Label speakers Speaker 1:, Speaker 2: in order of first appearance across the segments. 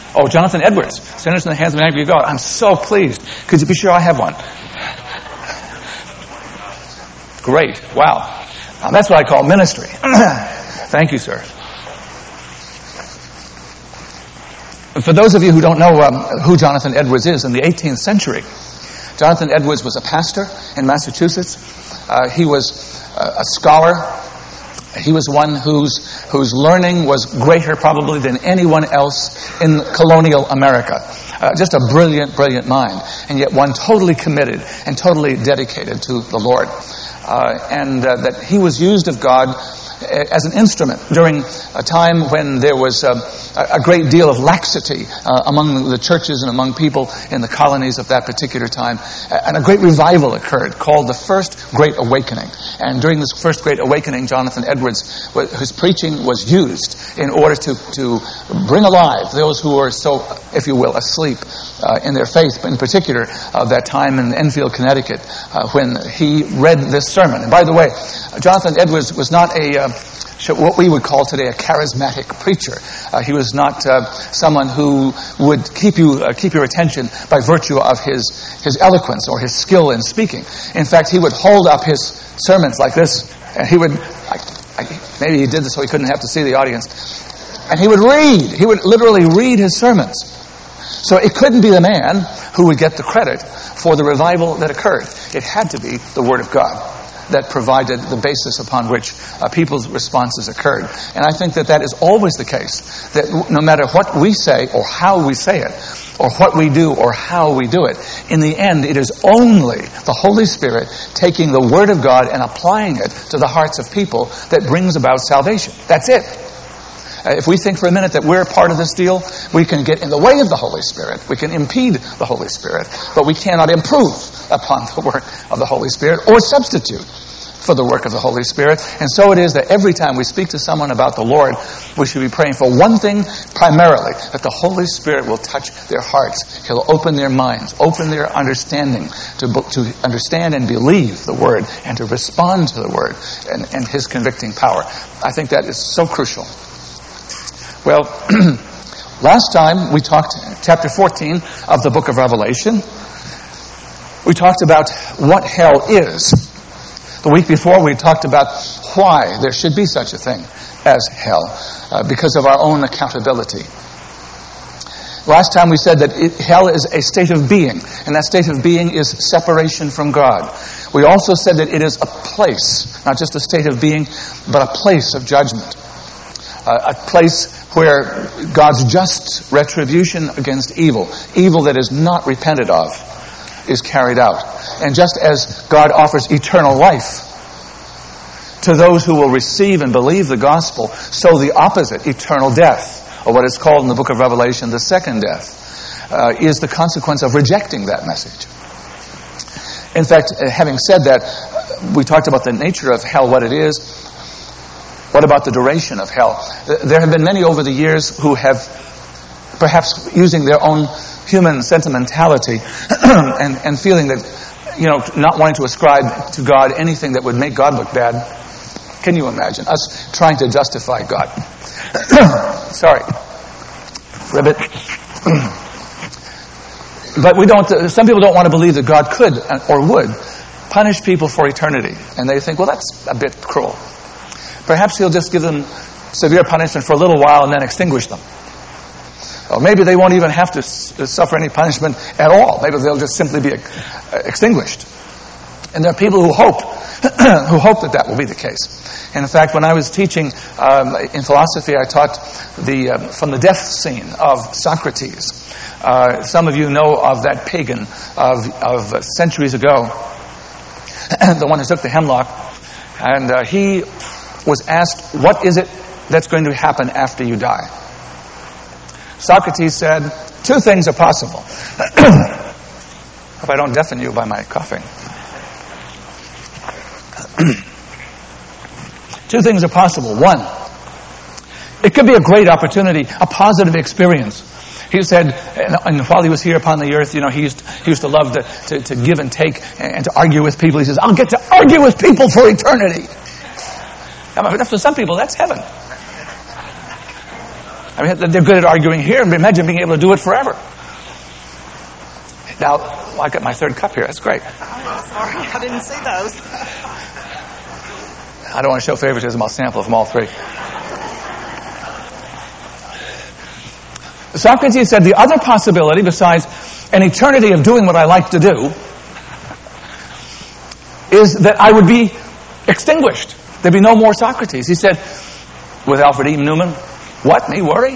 Speaker 1: Oh, Jonathan Edwards, Sinners in the Hands of an Angry God. I'm so pleased. Could you be sure I have one? Great. Wow. That's what I call ministry. Thank you, sir. For those of you who don't know who Jonathan Edwards is, in the 18th century, Jonathan Edwards was a pastor in Massachusetts. He was a scholar. He was one whose learning was greater probably than anyone else in colonial America. Just a brilliant, brilliant mind, and yet one totally committed and totally dedicated to the Lord. And that he was used of God as an instrument during a time when there was a great deal of laxity among the churches and among people in the colonies of that particular time. And a great revival occurred called the First Great Awakening. And during this First Great Awakening, Jonathan Edwards, his preaching was used in order to bring alive those who were so, if you will, asleep in their faith, in particular that time in Enfield, Connecticut, when he read this sermon. And by the way, Jonathan Edwards was not what we would call today a charismatic preacher. He was not someone who would keep your attention by virtue of his eloquence or his skill in speaking. In fact, he would hold up his sermons like this, and he would, maybe he did this so he couldn't have to see the audience, and he would read. He would literally read his sermons. So it couldn't be the man who would get the credit for the revival that occurred. It had to be the Word of God that provided the basis upon which people's responses occurred. And I think that is always the case, that no matter what we say or how we say it, or what we do or how we do it, in the end it is only the Holy Spirit taking the Word of God and applying it to the hearts of people that brings about salvation. That's it. If we think for a minute that we're part of this deal, we can get in the way of the Holy Spirit. We can impede the Holy Spirit, but we cannot improve upon the work of the Holy Spirit or substitute for the work of the Holy Spirit. And so it is that every time we speak to someone about the Lord, we should be praying for one thing primarily, that the Holy Spirit will touch their hearts. He'll open their minds, open their understanding to understand and believe the Word and to respond to the Word and His convicting power. I think that is so crucial. Well, last time we talked, chapter 14 of the book of Revelation, we talked about what hell is. The week before we talked about why there should be such a thing as hell, because of our own accountability. Last time we said that hell is a state of being, and that state of being is separation from God. We also said that it is a place, not just a state of being, but a place of judgment. A place where God's just retribution against evil that is not repented of, is carried out. And just as God offers eternal life to those who will receive and believe the gospel, so the opposite, eternal death, or what is called in the book of Revelation the second death, is the consequence of rejecting that message. In fact, having said that, we talked about the nature of hell, what it is. What about the duration of hell? There have been many over the years who have, perhaps using their own human sentimentality and feeling that, not wanting to ascribe to God anything that would make God look bad. Can you imagine us trying to justify God? Sorry. Ribbit. But we don't. Some people don't want to believe that God could or would punish people for eternity. And they think, well, that's a bit cruel. Perhaps He'll just give them severe punishment for a little while and then extinguish them. Or maybe they won't even have to suffer any punishment at all. Maybe they'll just simply be extinguished. And there are people who hope that will be the case. And in fact, when I was teaching in philosophy, I taught from the death scene of Socrates. Some of you know of that pagan of centuries ago, the one who took the hemlock, and he was asked, what is it that's going to happen after you die? Socrates said, two things are possible. Hope I don't deafen you by my coughing. Two things are possible. One, it could be a great opportunity, a positive experience. He said, and while he was here upon the earth, he used to love to give and take and to argue with people. He says, I'll get to argue with people for eternity. For some people, that's heaven. I mean, they're good at arguing here, and imagine being able to do it forever. Now, I got my third cup here. That's great.
Speaker 2: Oh, sorry, I didn't see those.
Speaker 1: I don't want to show favoritism. I'll sample from all three. Socrates said the other possibility, besides an eternity of doing what I like to do, is that I would be extinguished. There'd be no more Socrates. He said, with Alfred E. Newman, what, me worry?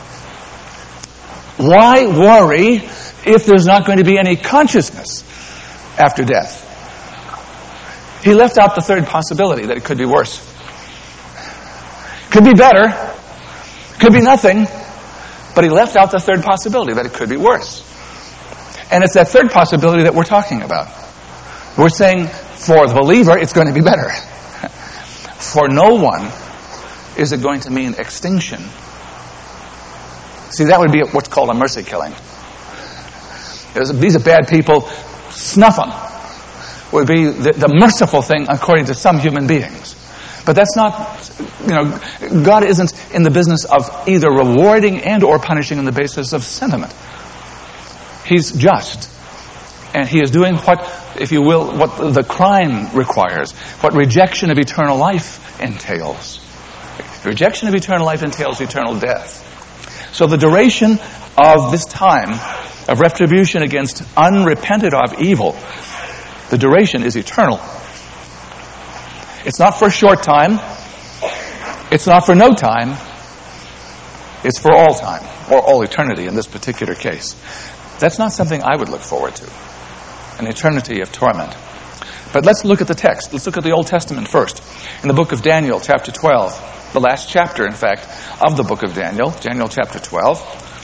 Speaker 1: Why worry if there's not going to be any consciousness after death? He left out the third possibility, that it could be worse. Could be better. Could be nothing. But he left out the third possibility, that it could be worse. And it's that third possibility that we're talking about. We're saying, for the believer, it's going to be better. For no one is it going to mean extinction. See, that would be what's called a mercy killing. These are bad people. Snuff them would be the merciful thing according to some human beings. But that's not, God isn't in the business of either rewarding and or punishing on the basis of sentiment. He's just. And he is doing what, if you will, what the crime requires, what rejection of eternal life entails. Rejection of eternal life entails eternal death. So the duration of this time of retribution against unrepented of evil, the duration is eternal. It's not for a short time. It's not for no time. It's for all time, or all eternity in this particular case. That's not something I would look forward to, an eternity of torment. But let's look at the text. Let's look at the Old Testament first. In the book of Daniel, chapter 12, the last chapter, in fact, of the book of Daniel, Daniel chapter 12,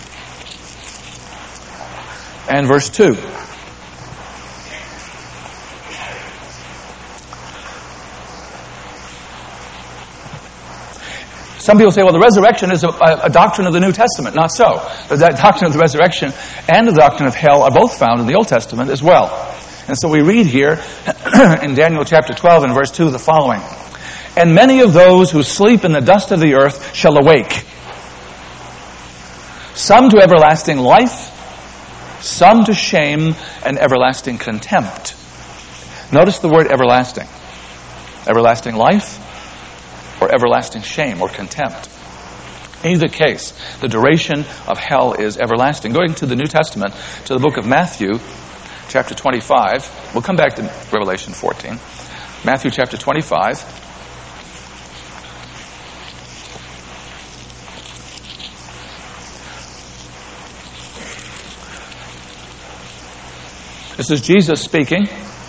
Speaker 1: and verse 2. Some people say, well, the resurrection is a doctrine of the New Testament. Not so. The doctrine of the resurrection and the doctrine of hell are both found in the Old Testament as well. And so we read here in Daniel chapter 12 and verse 2 the following. And many of those who sleep in the dust of the earth shall awake. Some to everlasting life, some to shame and everlasting contempt. Notice the word everlasting. Everlasting life, or everlasting shame or contempt. In either case, the duration of hell is everlasting. Going to the New Testament, to the book of Matthew, chapter 25. We'll come back to Revelation 14. Matthew chapter 25. This is Jesus speaking.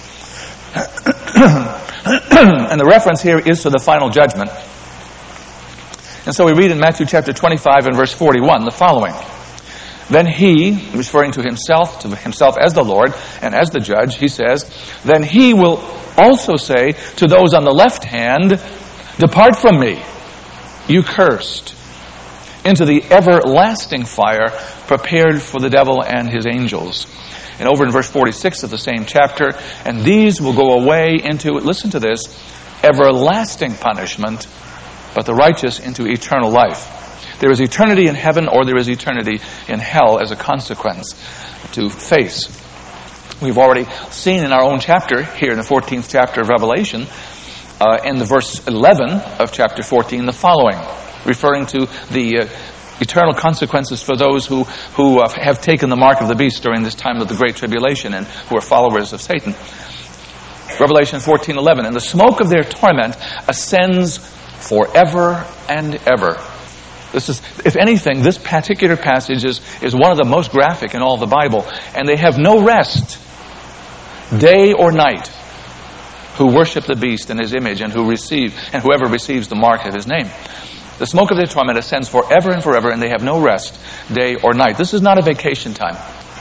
Speaker 1: And the reference here is to the final judgment. And so we read in Matthew chapter 25 and verse 41 the following. Then he, referring to himself as the Lord and as the judge, he says, then he will also say to those on the left hand, depart from me, you cursed, into the everlasting fire prepared for the devil and his angels. And over in verse 46 of the same chapter, and these will go away into, listen to this, everlasting punishment, but the righteous into eternal life. There is eternity in heaven or there is eternity in hell as a consequence to face. We've already seen in our own chapter, here in the 14th chapter of Revelation, in the verse 11 of chapter 14, the following, referring to the eternal consequences for those who have taken the mark of the beast during this time of the Great Tribulation and who are followers of Satan. Revelation 14:11, and the smoke of their torment ascends forever and ever. This is, if anything, this particular passage is one of the most graphic in all the Bible. And they have no rest, day or night, who worship the beast and his image and whoever receives the mark of his name. The smoke of their torment ascends forever and forever, and they have no rest, day or night. This is not a vacation time.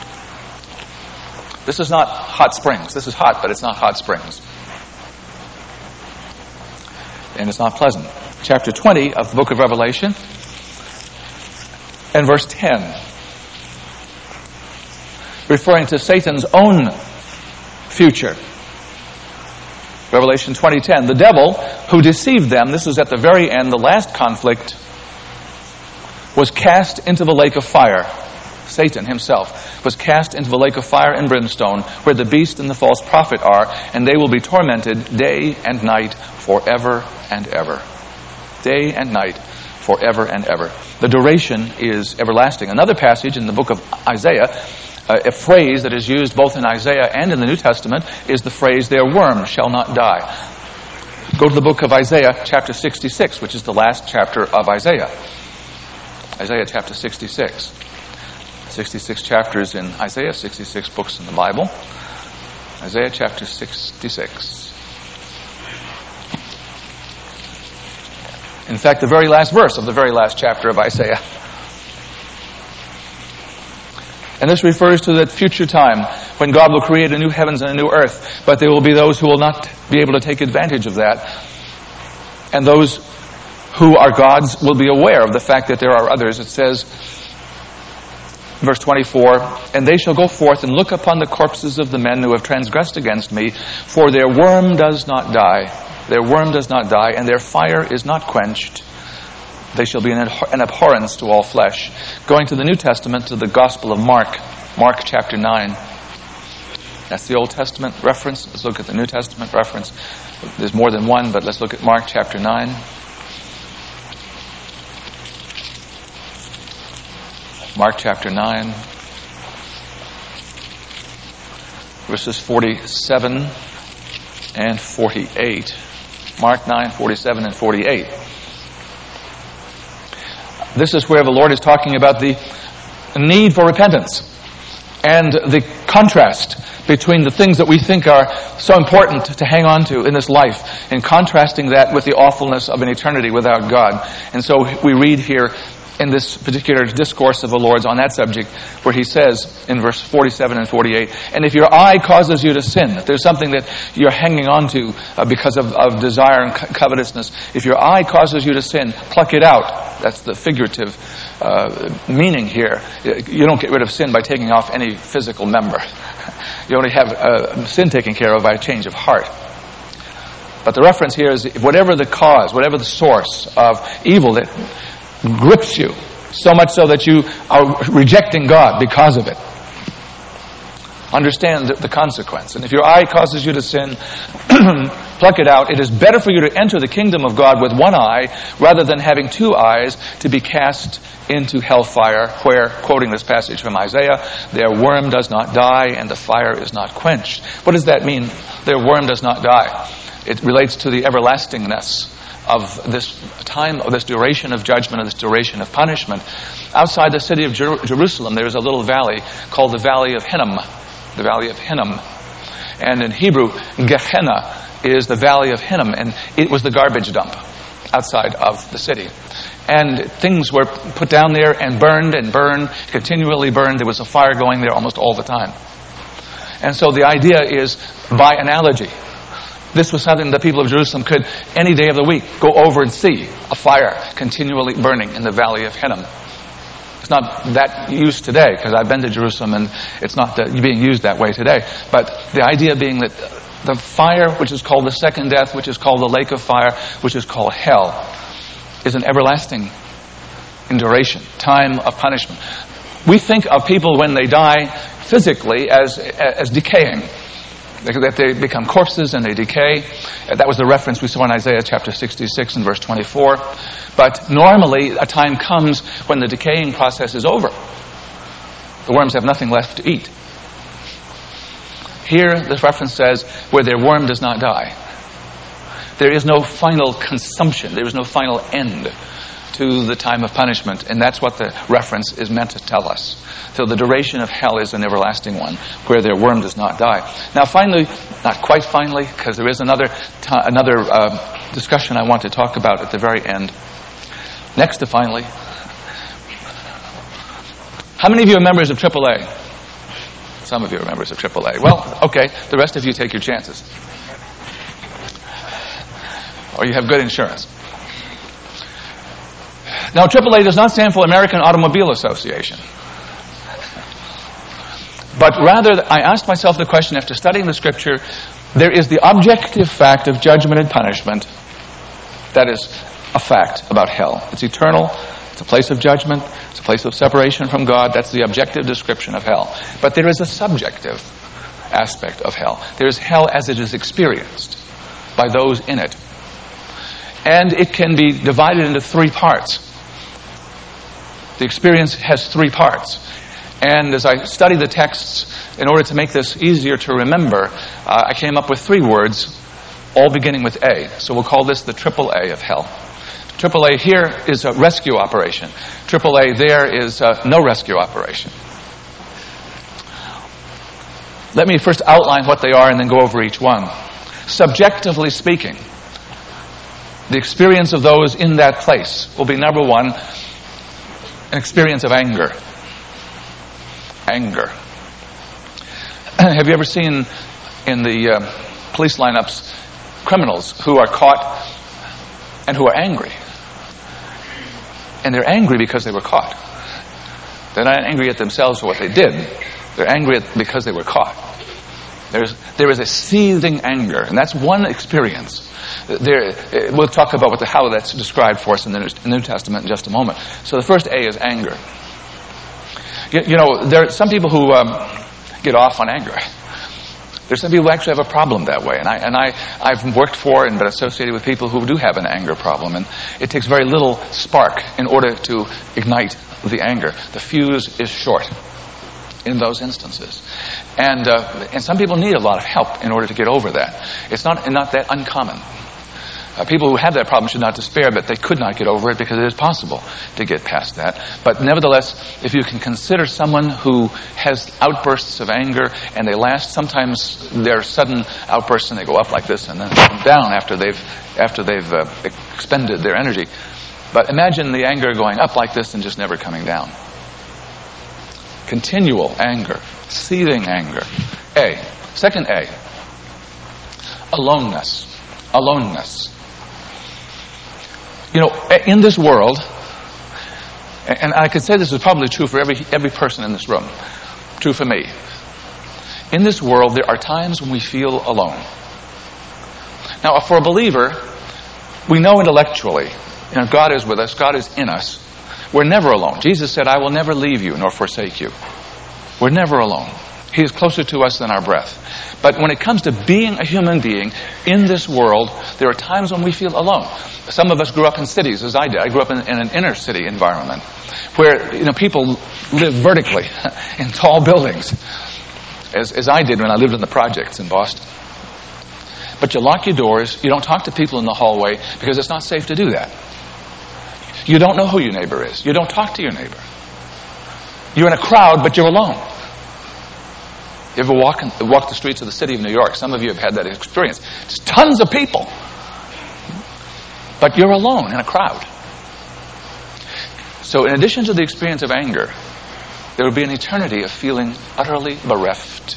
Speaker 1: This is not hot springs. This is hot, but it's not hot springs. And it's not pleasant. Chapter 20 of the book of Revelation and verse 10, referring to Satan's own future. Revelation 20:10, the devil who deceived them, this is at the very end, the last conflict was cast into the lake of fire. Satan himself was cast into the lake of fire and brimstone, where the beast and the false prophet are, and they will be tormented day and night forever and ever. Day and night forever and ever. The duration is everlasting. Another passage in the book of Isaiah, a phrase that is used both in Isaiah and in the New Testament, is the phrase, "Their worm shall not die." Go to the book of Isaiah, chapter 66, which is the last chapter of Isaiah. Isaiah chapter 66. 66 chapters in Isaiah, 66 books in the Bible. Isaiah chapter 66. In fact, the very last verse of the very last chapter of Isaiah. And this refers to that future time when God will create a new heavens and a new earth, but there will be those who will not be able to take advantage of that. And those who are God's will be aware of the fact that there are others. It says, verse 24, "And they shall go forth and look upon the corpses of the men who have transgressed against me, for their worm does not die. Their worm does not die, and their fire is not quenched. They shall be an abhorrence to all flesh." Going to the New Testament, to the Gospel of Mark, Mark chapter 9. That's the Old Testament reference. Let's look at the New Testament reference. There's more than one, but let's look at Mark chapter 9. Mark chapter 9, verses 47 and 48. Mark 9, 47 and 48. This is where the Lord is talking about the need for repentance and the contrast between the things that we think are so important to hang on to in this life, and contrasting that with the awfulness of an eternity without God. And so we read here in this particular discourse of the Lord's on that subject, where he says in verse 47 and 48, "And if your eye causes you to sin," if there's something that you're hanging on to because of desire and covetousness, if your eye causes you to sin, pluck it out. That's the figurative meaning here. You don't get rid of sin by taking off any physical member. You only have sin taken care of by a change of heart. But the reference here is whatever the cause, whatever the source of evil that grips you, so much so that you are rejecting God because of it. Understand the consequence. And if your eye causes you to sin, pluck it out. It is better for you to enter the kingdom of God with one eye rather than having two eyes to be cast into hellfire, where, quoting this passage from Isaiah, "Their worm does not die and the fire is not quenched." What does that mean? Their worm does not die. It relates to the everlastingness of this time, of this duration of judgment, of this duration of punishment. Outside the city of Jerusalem, there is a little valley called the Valley of Hinnom. The Valley of Hinnom. And in Hebrew, Gehenna is the Valley of Hinnom, and it was the garbage dump outside of the city. And things were put down there and burned, continually burned. There was a fire going there almost all the time. And so the idea is, by analogy, this was something the people of Jerusalem could, any day of the week, go over and see a fire continually burning in the Valley of Hinnom. It's not that used today, because I've been to Jerusalem and it's not being used that way today. But the idea being that the fire, which is called the second death, which is called the lake of fire, which is called hell, is an everlasting in duration, time of punishment. We think of people when they die physically as decaying. That they become corpses and they decay. That was the reference we saw in Isaiah chapter 66 and verse 24. But normally a time comes when the decaying process is over. The worms have nothing left to eat. Here this reference says, where their worm does not die. There is no final consumption. There is no final end to the time of punishment. And that's what the reference is meant to tell us. So the duration of hell is an everlasting one, where their worm does not die. Now finally, not quite finally, because there is another discussion I want to talk about at the very end. Next to finally, how many of you are members of AAA? Some of you are members of AAA. Well, okay, the rest of you take your chances. Or you have good insurance. Now, AAA does not stand for American Automobile Association. But rather, I asked myself the question, after studying the Scripture, there is the objective fact of judgment and punishment. That is a fact about hell. It's eternal, It's a place of judgment. It's a place of separation from God. That's the objective description of hell. But there is a subjective aspect of hell. There's hell as it is experienced by those in it. And it can be divided into three parts. The experience has three parts. And as I studied the texts, in order to make this easier to remember, I came up with three words, all beginning with A. So we'll call this the triple A of hell. Triple A here is a rescue operation. Triple A there is no rescue operation. Let me first outline what they are and then go over each one. Subjectively speaking, the experience of those in that place will be, number one, an experience of anger. Anger. Have you ever seen in the police lineups criminals who are caught and who are angry? And they're angry because they were caught. They're not angry at themselves for what they did. They're angry because they were caught. There is a seething anger, and that's one experience. We'll talk about how that's described for us in the New Testament in just a moment. So the first A is anger. You know, there are some people who get off on anger. There's some people who actually have a problem that way. And I've worked for and been associated with people who do have an anger problem. And it takes very little spark in order to ignite the anger. The fuse is short in those instances. And some people need a lot of help in order to get over that. It's not that uncommon. People who have that problem should not despair, but they could not get over it because it is possible to get past that. But nevertheless, if you can consider someone who has outbursts of anger and they last, sometimes they're sudden outbursts and they go up like this and then come down after they've expended their energy. But imagine the anger going up like this and just never coming down. Continual anger, seething anger. A. Second A. Aloneness. Aloneness. You know, in this world, and I could say this is probably true for every person in this room, true for me. In this world, there are times when we feel alone. Now, for a believer, we know intellectually, you know, God is with us, God is in us. We're never alone. Jesus said, I will never leave you nor forsake you. We're never alone. He is closer to us than our breath. But when it comes to being a human being in this world, there are times when we feel alone. Some of us grew up in cities, as I did. I grew up in an inner city environment where, you know, people live vertically in tall buildings, as I did when I lived in the projects in Boston. But you lock your doors. You don't talk to people in the hallway because it's not safe to do that. You don't know who your neighbor is. You don't talk to your neighbor. You're in a crowd, but you're alone. You ever walk the streets of the city of New York? Some of you have had that experience. There's tons of people. But you're alone in a crowd. So in addition to the experience of anger, there will be an eternity of feeling utterly bereft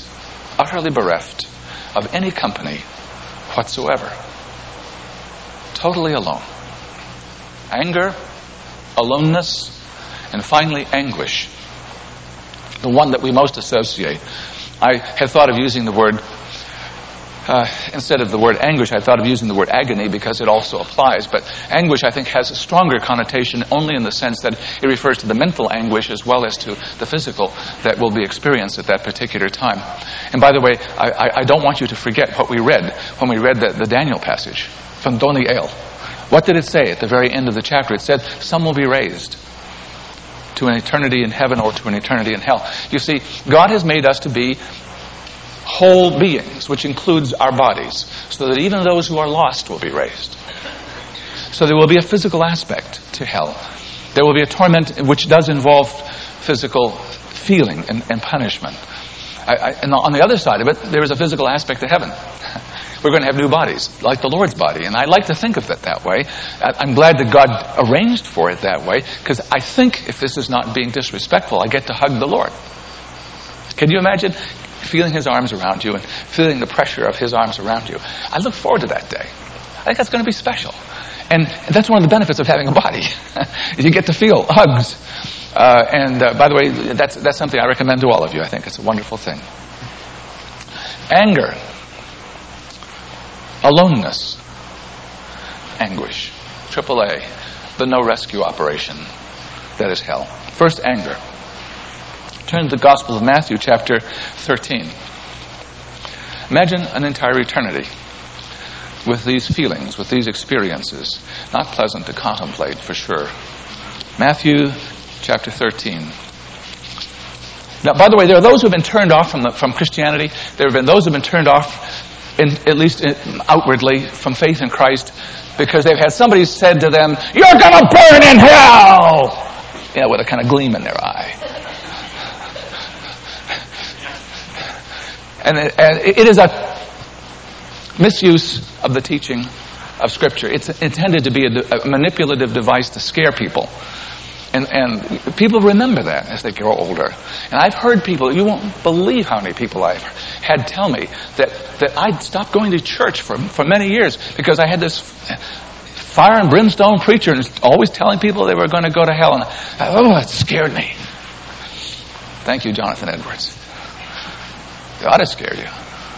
Speaker 1: of any company whatsoever. Totally alone. Anger, aloneness, and finally anguish. The one that we most associate. I had thought of using the word, instead of the word anguish, I thought of using the word agony because it also applies. But anguish, I think, has a stronger connotation only in the sense that it refers to the mental anguish as well as to the physical that will be experienced at that particular time. And by the way, I don't want you to forget what we read when we read the Daniel passage from Doniel. What did it say at the very end of the chapter? It said, some will be raised to an eternity in heaven or to an eternity in hell. You see, God has made us to be whole beings, which includes our bodies, so that even those who are lost will be raised. So there will be a physical aspect to hell. There will be a torment which does involve physical feeling and punishment. And on the other side of it, there is a physical aspect to heaven. We're going to have new bodies, like the Lord's body. And I like to think of it that way. I'm glad that God arranged for it that way, because I think, if this is not being disrespectful, I get to hug the Lord. Can you imagine feeling His arms around you and feeling the pressure of His arms around you? I look forward to that day. I think that's going to be special. And that's one of the benefits of having a body. You get to feel hugs. By the way, that's something I recommend to all of you. I think it's a wonderful thing. Anger. Aloneness, anguish, AAA, the no rescue operation. that is hell. First, anger. Turn to the Gospel of Matthew, chapter 13. Imagine an entire eternity with these feelings, with these experiences. Not pleasant to contemplate, for sure. Matthew, chapter 13. Now, by the way, there are those who have been turned off from Christianity. There have been those who have been turned off, at least outwardly, from faith in Christ, because they've had somebody said to them, "You're going to burn in hell!" With a kind of gleam in their eye. And it is a misuse of the teaching of Scripture. It's intended to be a manipulative device to scare people. And people remember that as they grow older. And I've heard people, you won't believe how many people I've had tell me that I'd stopped going to church for many years because I had this fire and brimstone preacher and always telling people they were going to go to hell. And it scared me. Thank you, Jonathan Edwards. God has scared you.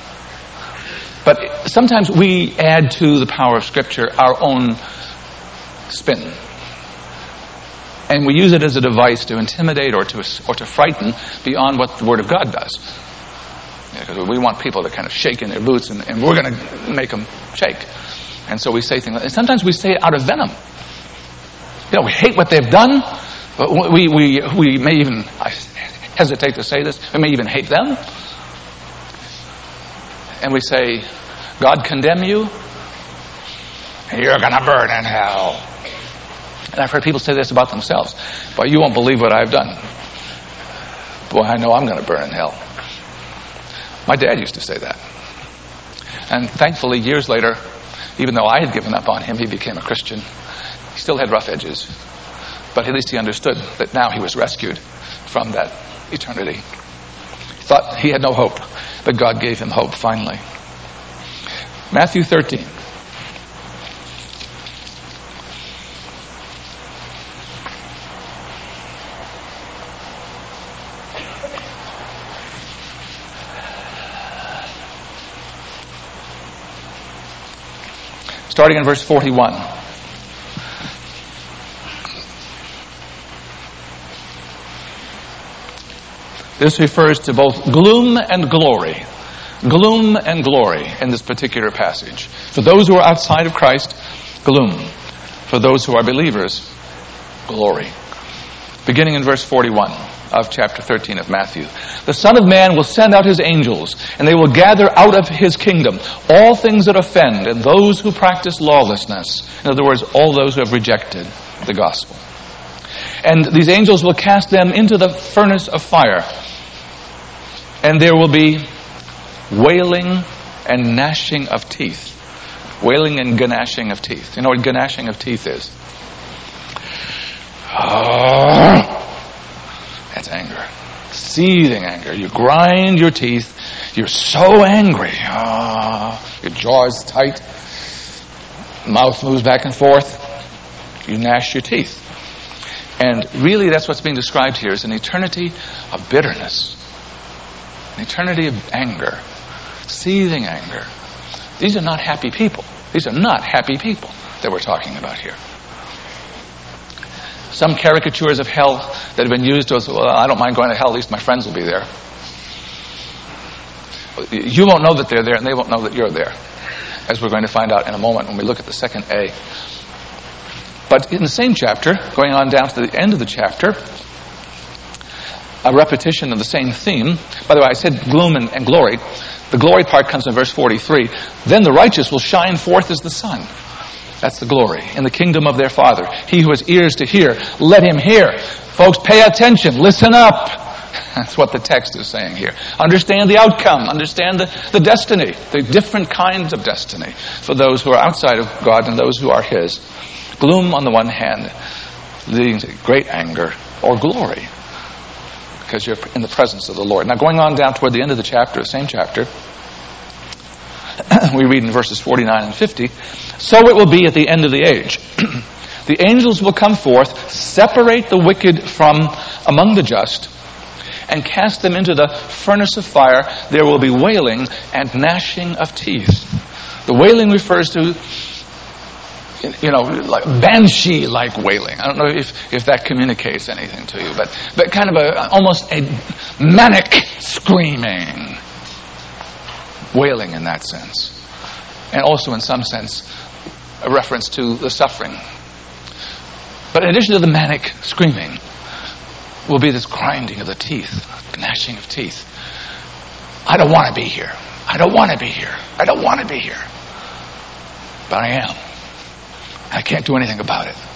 Speaker 1: But sometimes we add to the power of Scripture our own spin. And we use it as a device to intimidate or to frighten beyond what the Word of God does. Because we want people to kind of shake in their boots, and we're going to make them shake. And so we say things, and sometimes we say it out of venom. We hate what they've done, but we may even, I hesitate to say this, we may even hate them. And we say, God condemn you, and you're going to burn in hell. And I've heard people say this about themselves. Boy, you won't believe what I've done. Boy, I know I'm going to burn in hell. My dad used to say that. And thankfully, years later, even though I had given up on him, he became a Christian. He still had rough edges. But at least he understood that now he was rescued from that eternity. He thought he had no hope, but God gave him hope finally. Matthew 13. Starting in verse 41. This refers to both gloom and glory. Gloom and glory in this particular passage. For those who are outside of Christ, gloom. For those who are believers, glory. Beginning in verse 41 of chapter 13 of Matthew. The Son of Man will send out his angels, and they will gather out of his kingdom all things that offend and those who practice lawlessness. In other words, all those who have rejected the gospel. And these angels will cast them into the furnace of fire. And there will be wailing and gnashing of teeth. Wailing and gnashing of teeth. You know what gnashing of teeth is? That's anger. Seething anger. You grind your teeth. You're so angry. Your jaw is tight. Mouth moves back and forth. You gnash your teeth. And really that's what's being described here is an eternity of bitterness. An eternity of anger. Seething anger. These are not happy people. These are not happy people that we're talking about here. Some caricatures of hell that have been used as, well, I don't mind going to hell, at least my friends will be there. You won't know that they're there, and they won't know that you're there, as we're going to find out in a moment when we look at the second A. But in the same chapter, going on down to the end of the chapter, a repetition of the same theme. By the way, I said gloom and glory. The glory part comes in verse 43. Then the righteous will shine forth as the sun. That's the glory in the kingdom of their Father. He who has ears to hear, let him hear. Folks, pay attention. Listen up. That's what the text is saying here. Understand the outcome. Understand the destiny. The different kinds of destiny for those who are outside of God and those who are His. Gloom on the one hand, leading to great anger, or glory, because you're in the presence of the Lord. Now going on down toward the end of the chapter, same chapter, we read in verses 49 and 50, so it will be at the end of the age. The angels will come forth, separate the wicked from among the just, and cast them into the furnace of fire. There will be wailing and gnashing of teeth. The wailing refers to like banshee-like wailing. I don't know if that communicates anything to you, but kind of almost a manic screaming, wailing in that sense. And also in some sense, a reference to the suffering. But in addition to the manic screaming, will be this grinding of the teeth, gnashing of teeth. I don't want to be here. I don't want to be here. I don't want to be here. But I am. I can't do anything about it.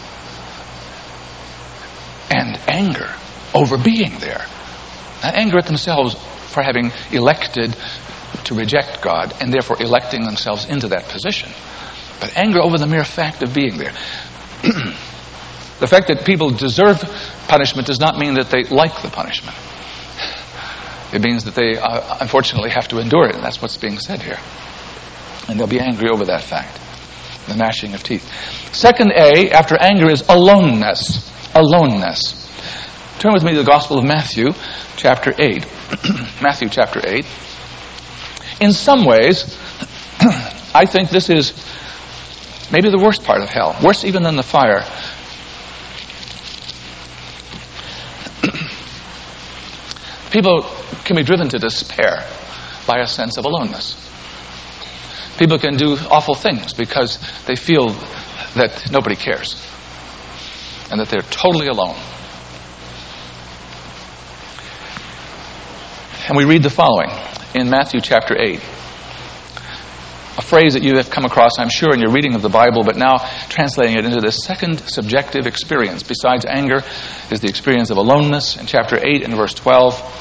Speaker 1: And anger over being there. Not anger at themselves for having elected to reject God and therefore electing themselves into that position. But anger over the mere fact of being there. The fact that people deserve punishment does not mean that they like the punishment. It means that they unfortunately have to endure it, and that's what's being said here. And they'll be angry over that fact. The gnashing of teeth. Second A, after anger, is aloneness. Aloneness. Turn with me to the Gospel of Matthew, chapter 8. Matthew, chapter 8. In some ways, I think this is maybe the worst part of hell. Worse even than the fire. People can be driven to despair by a sense of aloneness. People can do awful things because they feel that nobody cares and that they're totally alone. And we read the following in Matthew chapter 8. A phrase that you have come across, I'm sure, in your reading of the Bible, but now translating it into the second subjective experience. Besides anger is the experience of aloneness in chapter 8 and verse 12.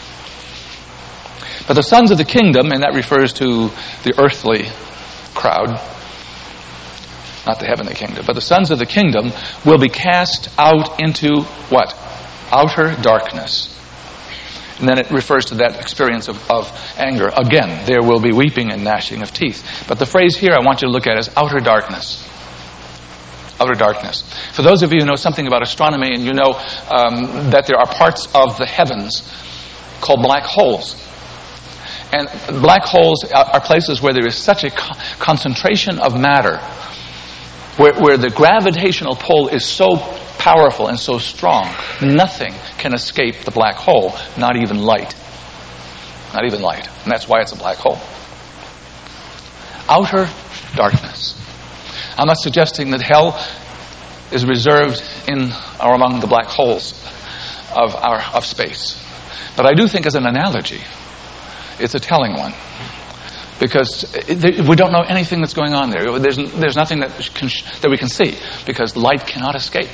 Speaker 1: But the sons of the kingdom, and that refers to the earthly crowd, not the heavenly kingdom, but the sons of the kingdom will be cast out into what? Outer darkness. And then it refers to that experience of anger. Again, there will be weeping and gnashing of teeth. But the phrase here I want you to look at is outer darkness. Outer darkness. For those of you who know something about astronomy and you know that there are parts of the heavens called black holes. And black holes are places where there is such a concentration of matter, where the gravitational pull is so powerful and so strong, nothing can escape the black hole, not even light. Not even light. And that's why it's a black hole. Outer darkness. I'm not suggesting that hell is reserved in or among the black holes of space. But I do think as an analogy, it's a telling one. Because we don't know anything that's going on there. There's nothing that we can see because light cannot escape.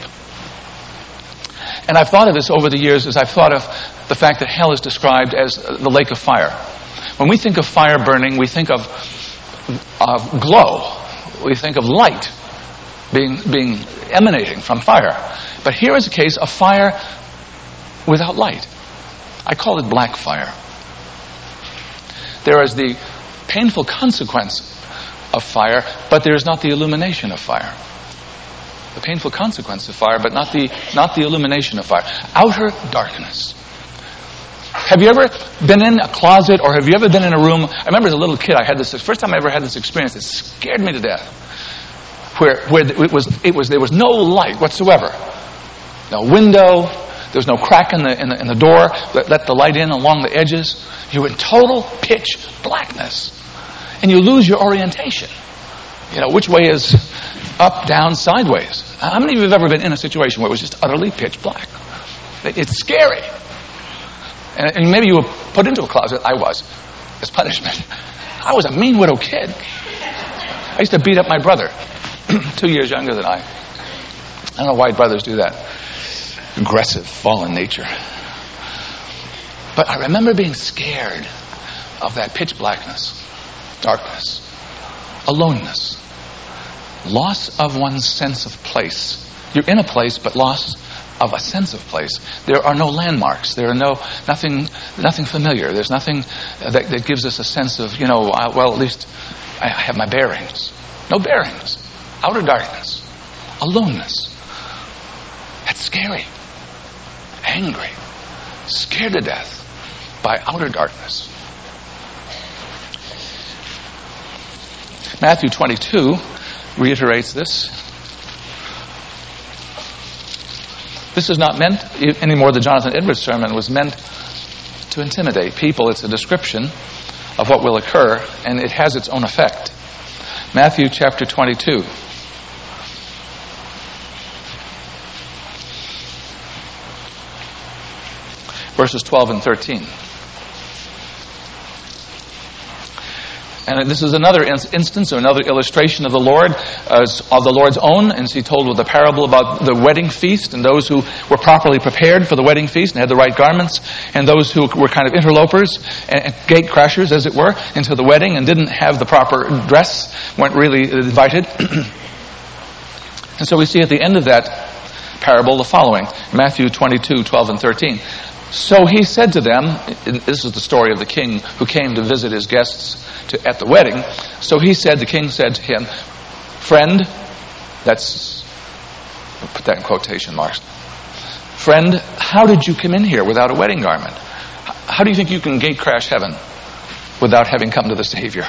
Speaker 1: And I've thought of this over the years as I've thought of the fact that hell is described as the lake of fire. When we think of fire burning, we think of glow. We think of light being emanating from fire. But here is a case of fire without light. I call it black fire. There is the painful consequence of fire, but there is not the illumination of fire. The painful consequence of fire, but not the illumination of fire. Outer darkness. Have you ever been in a closet, or have you ever been in a room? I remember as a little kid, I had this. The first time I ever had this experience, it scared me to death. Where there was no light whatsoever, no window, there was no crack in the door that let the light in along the edges. You were in total pitch blackness, and you lose your orientation. You know, which way is up, down, sideways? How many of you have ever been in a situation where it was just utterly pitch black? It's scary. And maybe you were put into a closet. I was, as punishment. I was a mean widow kid. I used to beat up my brother, 2 years younger than I. I don't know why brothers do that. Aggressive, fallen nature. But I remember being scared of that pitch blackness, darkness, aloneness, loss of one's sense of place. You're in a place, but loss of a sense of place. There are no landmarks. There are nothing familiar. There's nothing that gives us a sense of, well, at least I have my bearings. No bearings. Outer darkness. Aloneness. That's scary. Angry. Scared to death by outer darkness. Matthew 22 reiterates this. This is not meant anymore. The Jonathan Edwards sermon was meant to intimidate people. It's a description of what will occur, and it has its own effect. Matthew chapter 22. Verses 12 and 13. And this is another instance or another illustration of the Lord, of the Lord's own. And he told with a parable about the wedding feast and those who were properly prepared for the wedding feast and had the right garments, and those who were kind of interlopers and gate crashers, as it were, into the wedding and didn't have the proper dress, weren't really invited. And so we see at the end of that parable the following, Matthew 22, 12 and 13. So he said to them, this is the story of the king who came to visit his guests at the wedding. So the king said to him, friend, I'll put that in quotation marks. Friend, how did you come in here without a wedding garment? How do you think you can gate crash heaven without having come to the Savior?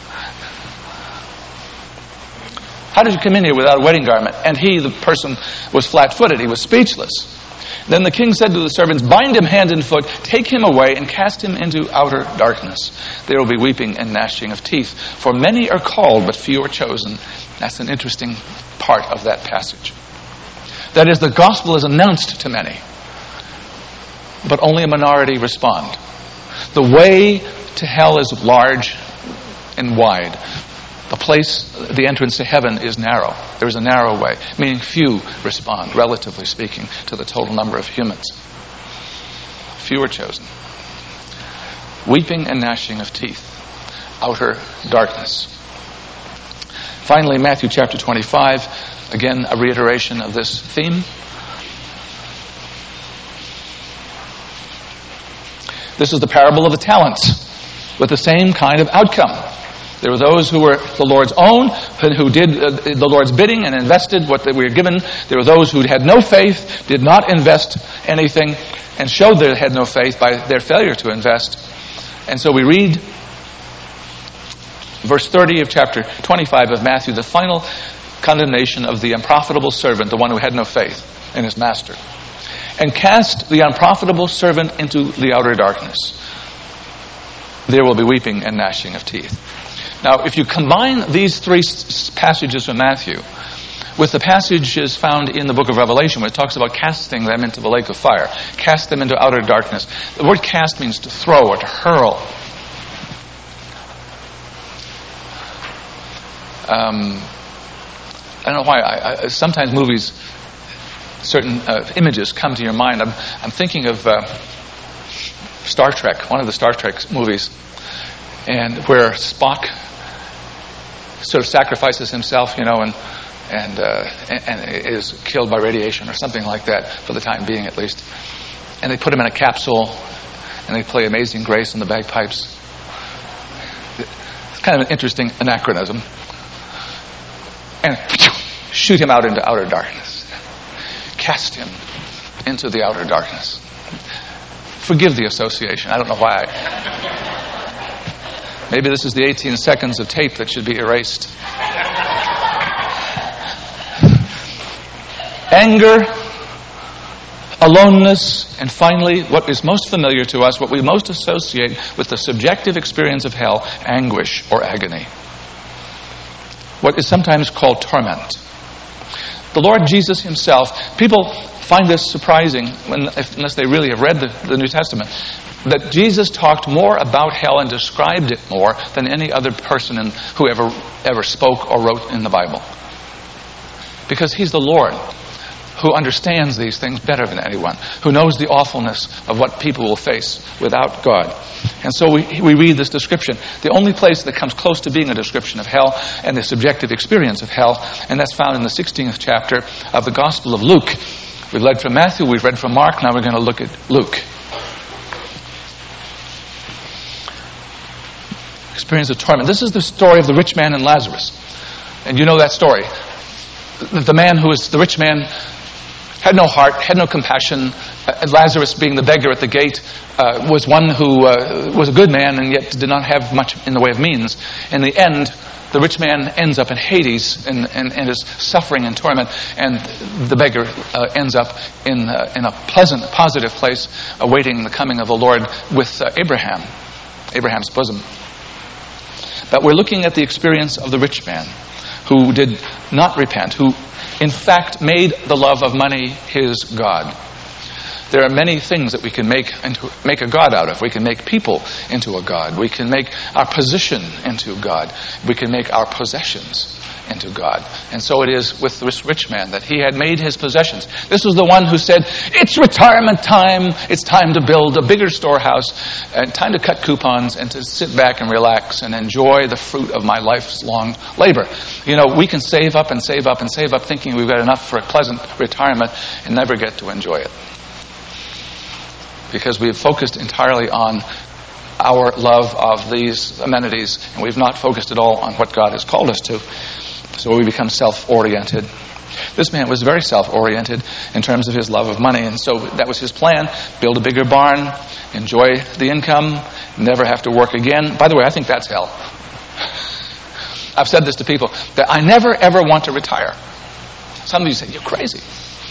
Speaker 1: How did you come in here without a wedding garment? And the person, was flat-footed. He was speechless. Then the king said to the servants, bind him hand and foot, take him away, and cast him into outer darkness. There will be weeping and gnashing of teeth. For many are called, but few are chosen. That's an interesting part of that passage. That is, the gospel is announced to many, but only a minority respond. The way to hell is large and wide. The entrance to heaven is narrow. There is a narrow way, meaning few respond, relatively speaking, to the total number of humans. Few are chosen. Weeping and gnashing of teeth. Outer darkness. Finally, Matthew chapter 25, again, a reiteration of this theme. This is the parable of the talents, with the same kind of outcome. There were those who were the Lord's own, who did the Lord's bidding and invested what they were given. There were those who had no faith, did not invest anything, and showed they had no faith by their failure to invest. And so we read verse 30 of chapter 25 of Matthew, the final condemnation of the unprofitable servant, the one who had no faith in his master. And cast the unprofitable servant into the outer darkness. There will be weeping and gnashing of teeth. Now, if you combine these three passages from Matthew with the passages found in the book of Revelation, where it talks about casting them into the lake of fire, cast them into outer darkness. The word cast means to throw or to hurl. I don't know why. Sometimes movies, certain images come to your mind. I'm thinking of Star Trek, one of the Star Trek movies, and where Spock sort of sacrifices himself, and is killed by radiation or something like that, for the time being at least. And they put him in a capsule, and they play Amazing Grace on the bagpipes. It's kind of an interesting anachronism. And shoot him out into outer darkness. Cast him into the outer darkness. Forgive the association. I don't know why. Maybe this is the 18 seconds of tape that should be erased. Anger, aloneness, and finally, what is most familiar to us, what we most associate with the subjective experience of hell, anguish or agony. What is sometimes called torment. The Lord Jesus himself, people find this surprising unless they really have read the New Testament, that Jesus talked more about hell and described it more than any other person who ever spoke or wrote in the Bible. Because he's the Lord who understands these things better than anyone, who knows the awfulness of what people will face without God. And so we read this description. The only place that comes close to being a description of hell and the subjective experience of hell, and that's found in the 16th chapter of the Gospel of Luke. We've read from Matthew, we've read from Mark, now we're going to look at Luke. Experience of torment. This is the story of the rich man and Lazarus. And you know that story. The man who was the rich man had no heart, had no compassion, Lazarus, being the beggar at the gate, was one who was a good man and yet did not have much in the way of means. In the end, the rich man ends up in Hades and is suffering and torment, and the beggar ends up in a pleasant, positive place, awaiting the coming of the Lord with Abraham's bosom. But we're looking at the experience of the rich man who did not repent, who in fact made the love of money his God. There are many things that we can make a God out of. We can make people into a God. We can make our position into God. We can make our possessions into God. And so it is with this rich man that he had made his possessions. This was the one who said, it's retirement time. It's time to build a bigger storehouse, and time to cut coupons and to sit back and relax and enjoy the fruit of my life's long labor. You know, we can save up and save up and save up thinking we've got enough for a pleasant retirement and never get to enjoy it. Because we've focused entirely on our love of these amenities, and we've not focused at all on what God has called us to. So we become self-oriented. This man was very self-oriented in terms of his love of money, and so that was his plan. Build a bigger barn, enjoy the income, never have to work again. By the way, I think that's hell. I've said this to people, that I never ever want to retire. Some of you say, you're crazy.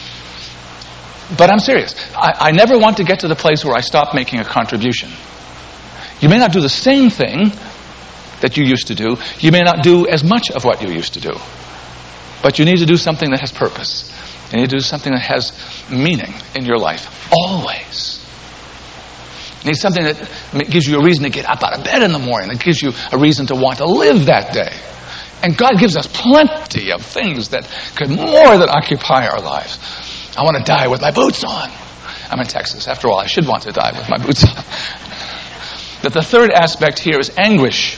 Speaker 1: But I'm serious. I never want to get to the place where I stop making a contribution. You may not do the same thing that you used to do. You may not do as much of what you used to do. But you need to do something that has purpose. You need to do something that has meaning in your life. Always. You need something that gives you a reason to get up out of bed in the morning. That gives you a reason to want to live that day. And God gives us plenty of things that could more than occupy our lives. I want to die with my boots on. I'm in Texas. After all, I should want to die with my boots on. But the third aspect here is anguish.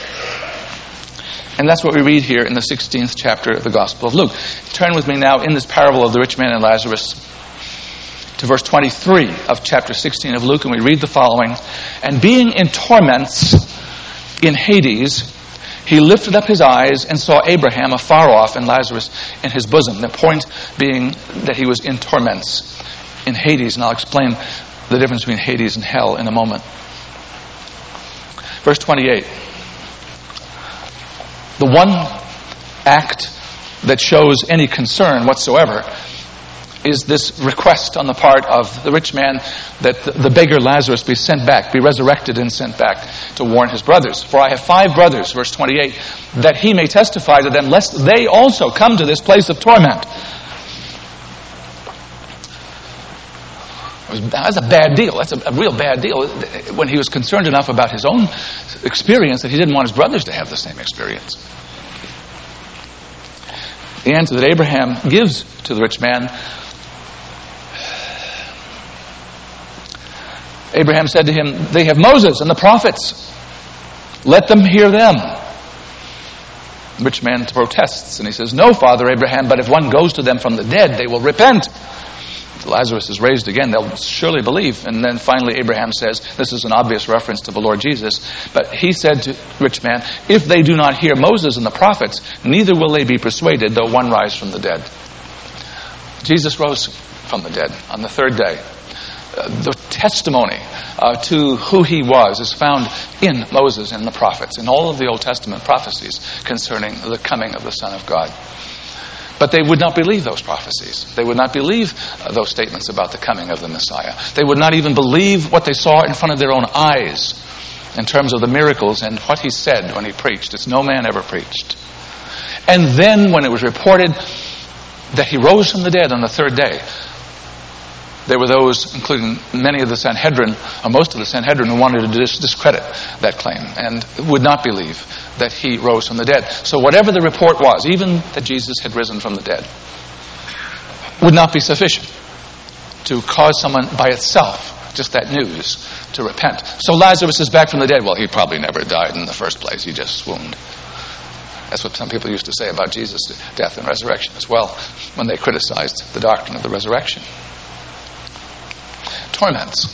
Speaker 1: And that's what we read here in the 16th chapter of the Gospel of Luke. Turn with me now in this parable of the rich man and Lazarus to verse 23 of chapter 16 of Luke, and we read the following. And being in torments in Hades, he lifted up his eyes and saw Abraham afar off and Lazarus in his bosom. The point being that he was in torments in Hades, and I'll explain the difference between Hades and hell in a moment. Verse 28. The one act that shows any concern whatsoever is this request on the part of the rich man that the beggar Lazarus be sent back, be resurrected and sent back to warn his brothers. For I have 5 brothers, verse 28, that he may testify to them, lest they also come to this place of torment. That's a bad deal. That's a real bad deal. When he was concerned enough about his own experience that he didn't want his brothers to have the same experience. The answer that Abraham gives to the rich man, Abraham said to him, they have Moses and the prophets. Let them hear them. The rich man protests and he says, no, Father Abraham, but if one goes to them from the dead, they will repent. If Lazarus is raised again, they'll surely believe. And then finally Abraham says, this is an obvious reference to the Lord Jesus, but he said to the rich man, if they do not hear Moses and the prophets, neither will they be persuaded, though one rise from the dead. Jesus rose from the dead on the 3rd day. The testimony to who he was is found in Moses and the prophets, in all of the Old Testament prophecies concerning the coming of the Son of God. But they would not believe those prophecies. They would not believe those statements about the coming of the Messiah. They would not even believe what they saw in front of their own eyes in terms of the miracles and what he said when he preached. It's no man ever preached. And then when it was reported that he rose from the dead on the 3rd day, there were those, including many of the Sanhedrin, or most of the Sanhedrin, who wanted to discredit that claim and would not believe that he rose from the dead. So whatever the report was, even that Jesus had risen from the dead, would not be sufficient to cause someone by itself, just that news, to repent. So Lazarus is back from the dead. Well, he probably never died in the first place. He just swooned. That's what some people used to say about Jesus' death and resurrection as well, when they criticized the doctrine of the resurrection. Torments,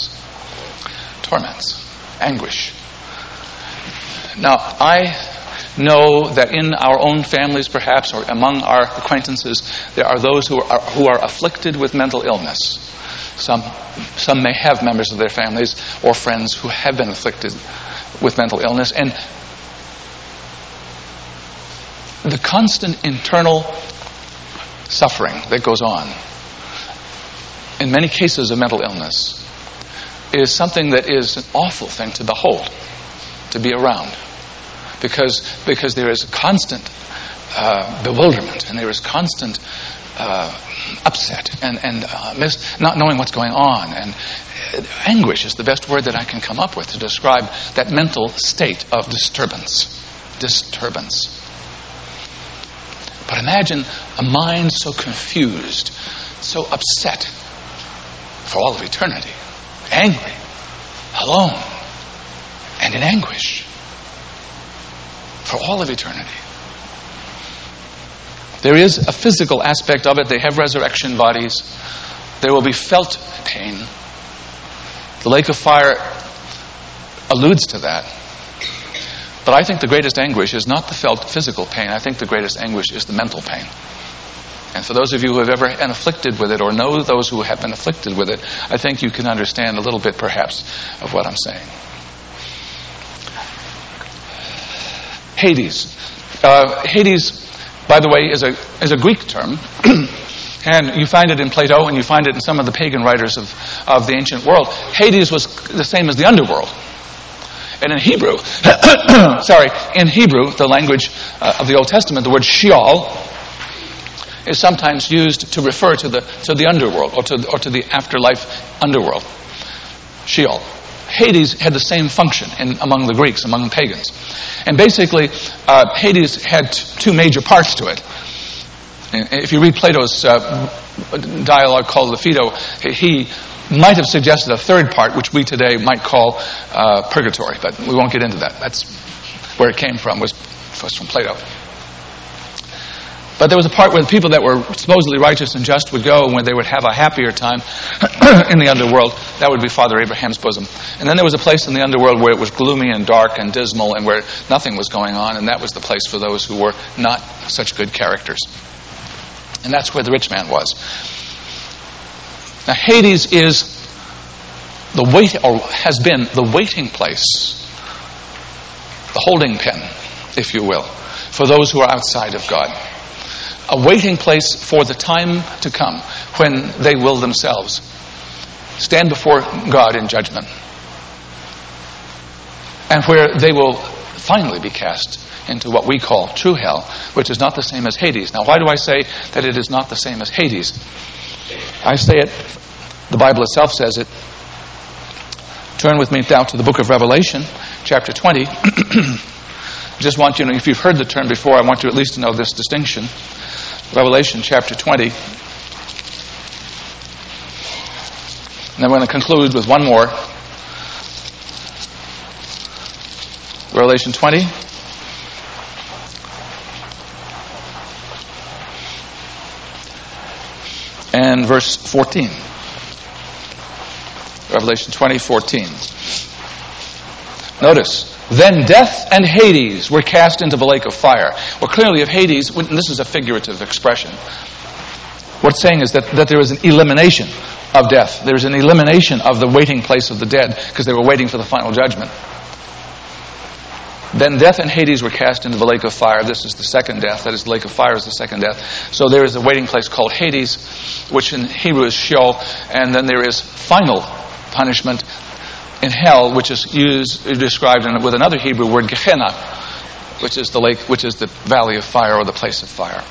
Speaker 1: anguish. Now, I know that in our own families, perhaps, or among our acquaintances, there are those who are afflicted with mental illness. Some may have members of their families or friends who have been afflicted with mental illness, and the constant internal suffering that goes on in many cases of mental illness is something that is an awful thing to behold, to be around, because there is constant bewilderment, and there is constant upset and not knowing what's going on, and anguish is the best word that I can come up with to describe that mental state of disturbance. But imagine a mind so confused, so upset for all of eternity, angry, alone, and in anguish for all of eternity. There is a physical aspect of it. They have resurrection bodies. There will be felt pain. The lake of fire alludes to that. But I think the greatest anguish is not the felt physical pain. I think the greatest anguish is the mental pain. And for those of you who have ever been afflicted with it, or know those who have been afflicted with it, I think you can understand a little bit, perhaps, of what I'm saying. Hades. Hades, by the way, is a Greek term. And you find it in Plato, and you find it in some of the pagan writers of the ancient world. Hades was the same as the underworld. And in Hebrew, in Hebrew, the language of the Old Testament, the word Sheol is sometimes used to refer to the underworld, or to the afterlife underworld. Sheol. Hades had the same function among the Greeks, among the pagans. And basically, Hades had two major parts to it. If you read Plato's dialogue called the Phaedo, he might have suggested a third part, which we today might call purgatory, but we won't get into that. That's where it came from, was from Plato. But there was a part where the people that were supposedly righteous and just would go, and where they would have a happier time in the underworld. That would be Father Abraham's bosom. And then there was a place in the underworld where it was gloomy and dark and dismal, and where nothing was going on, and that was the place for those who were not such good characters. And that's where the rich man was. Now, Hades is has been the waiting place, the holding pen, if you will, for those who are outside of God. A waiting place for the time to come when they will themselves stand before God in judgment, and where they will finally be cast into what we call true hell, which is not the same as Hades. Now, why do I say that it is not the same as Hades? I say it, the Bible itself says it. Turn with me now to the book of Revelation, chapter 20. Just want you to know, if you've heard the term before, I want you at least to know this distinction. Revelation chapter 20. And then we're going to conclude with one more. Revelation 20. And verse 14. Revelation 20:14. Notice, then death and Hades were cast into the lake of fire. Well, clearly, if Hades, and this is a figurative expression, what it's saying is that there is an elimination of death. There's an elimination of the waiting place of the dead, because they were waiting for the final judgment. Then death and Hades were cast into the lake of fire. This is the second death. That is, the lake of fire is the second death. So there is a waiting place called Hades, which in Hebrew is Sheol, and then there is final punishment in hell, which is described with another Hebrew word, Gehenna, which is the lake, which is the valley of fire, or the place of fire.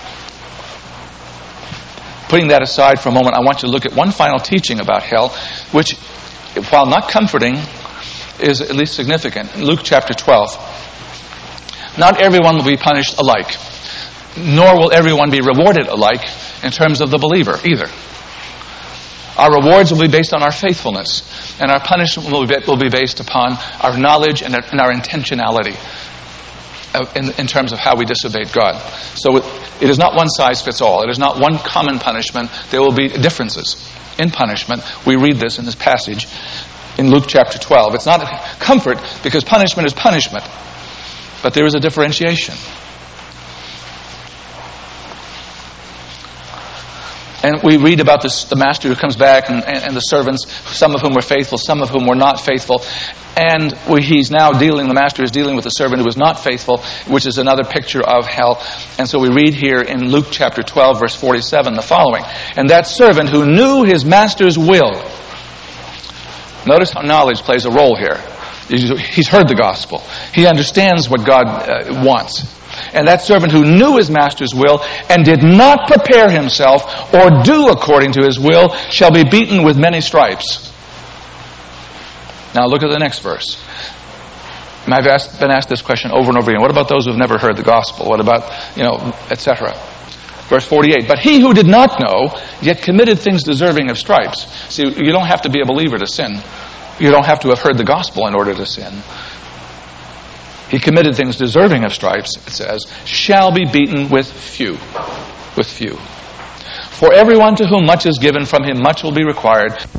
Speaker 1: Putting that aside for a moment, I want you to look at one final teaching about hell, which, while not comforting, is at least significant. In Luke chapter 12, not everyone will be punished alike, nor will everyone be rewarded alike in terms of the believer either. Our rewards will be based on our faithfulness, and our punishment will be based upon our knowledge and our intentionality in terms of how we disobeyed God. So it is not one size fits all. It is not one common punishment. There will be differences in punishment. We read this in this passage in Luke chapter 12. It's not comfort, because punishment is punishment. But there is a differentiation. And we read about this, the master who comes back and the servants, some of whom were faithful, some of whom were not faithful. And the master is dealing with the servant who was not faithful, which is another picture of hell. And so we read here in Luke chapter 12, verse 47, the following. And that servant who knew his master's will. Notice how knowledge plays a role here. He's heard the gospel. He understands what God wants. And that servant who knew his master's will and did not prepare himself or do according to his will shall be beaten with many stripes. Now look at the next verse. And I've been asked this question over and over again. What about those who have never heard the gospel? What about, etc.? Verse 48. But he who did not know, yet committed things deserving of stripes. See, you don't have to be a believer to sin. You don't have to have heard the gospel in order to sin. He committed things deserving of stripes, it says, shall be beaten with few. With few. For everyone to whom much is given, from him much will be required.